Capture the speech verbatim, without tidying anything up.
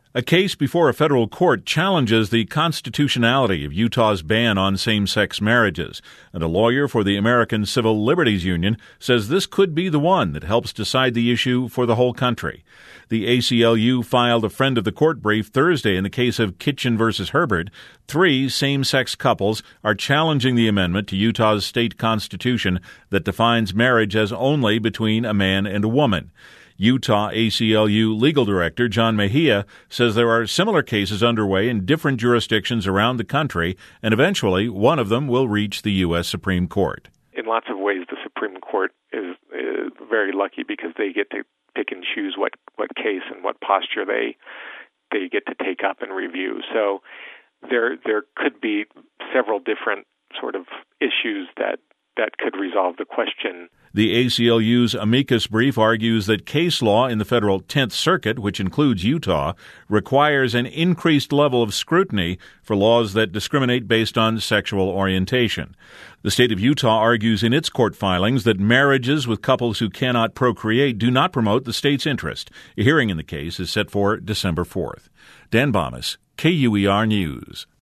A case before a federal court challenges the constitutionality of Utah's ban on same-sex marriages, and a lawyer for the American Civil Liberties Union says this could be the one that helps decide the issue for the whole country. The A C L U filed a friend of the court brief Thursday in the case of Kitchen versus Herbert. Three same-sex couples are challenging the amendment to Utah's state constitution that defines marriage as only between a man and a woman. Utah A C L U legal director John Mejia says there are similar cases underway in different jurisdictions around the country, and eventually one of them will reach the U S Supreme Court. In lots of ways, the Supreme Court is, is very lucky because they get to pick and choose what, what case and what posture they they get to take up and review. So there there could be several different sort of issues that that could resolve the question. The A C L U's amicus brief argues that case law in the federal Tenth Circuit, which includes Utah, requires an increased level of scrutiny for laws that discriminate based on sexual orientation. The state of Utah argues in its court filings that marriages with couples who cannot procreate do not promote the state's interest. A hearing in the case is set for December fourth. Dan Bomas, K U E R News.